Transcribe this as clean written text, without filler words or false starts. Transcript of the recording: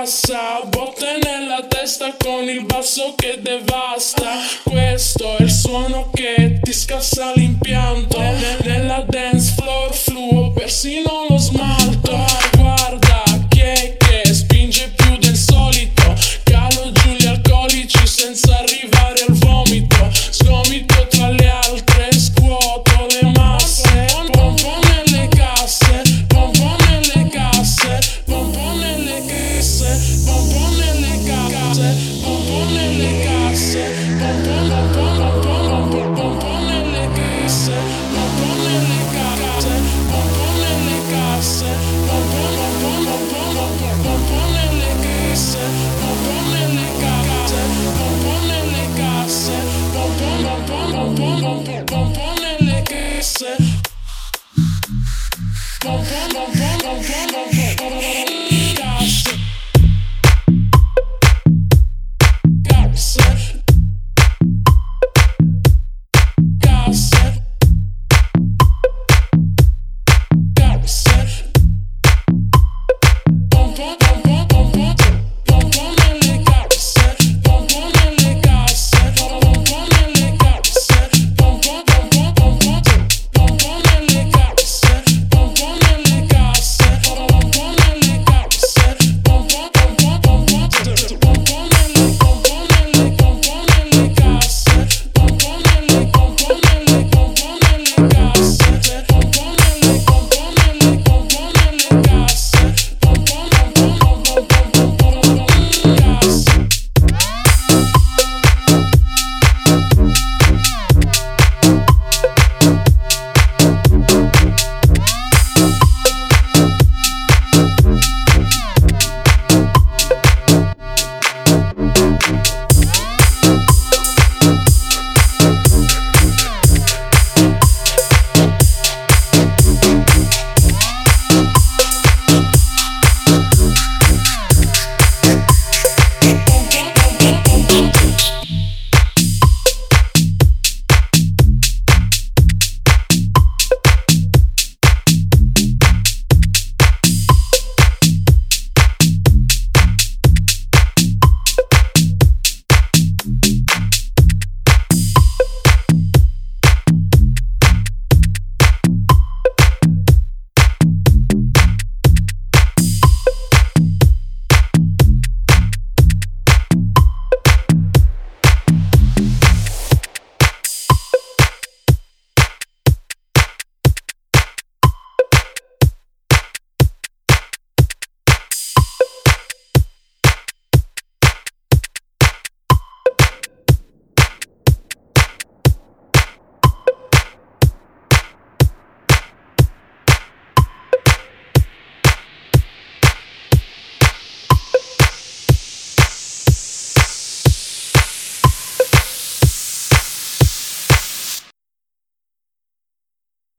passa, botte nella testa con il basso che devasta. Questo è il suono che ti scassa l'impianto. Nella dance floor fluo persino lo smalto. Guarda che spinge più del solito. Calo giù gli alcolici senza arrivare al vomito. Sgomito tra le altre, scuoto le masse. Pompo nelle casse, pompo nelle casse, pompo nelle casse, pompo nelle casse, pompo nelle casse, pompo nelle casse, pompo nelle casse, pompo nelle casse, pompo nelle casse, pompo nelle casse, pompo nelle casse, pompo nelle casse, pompo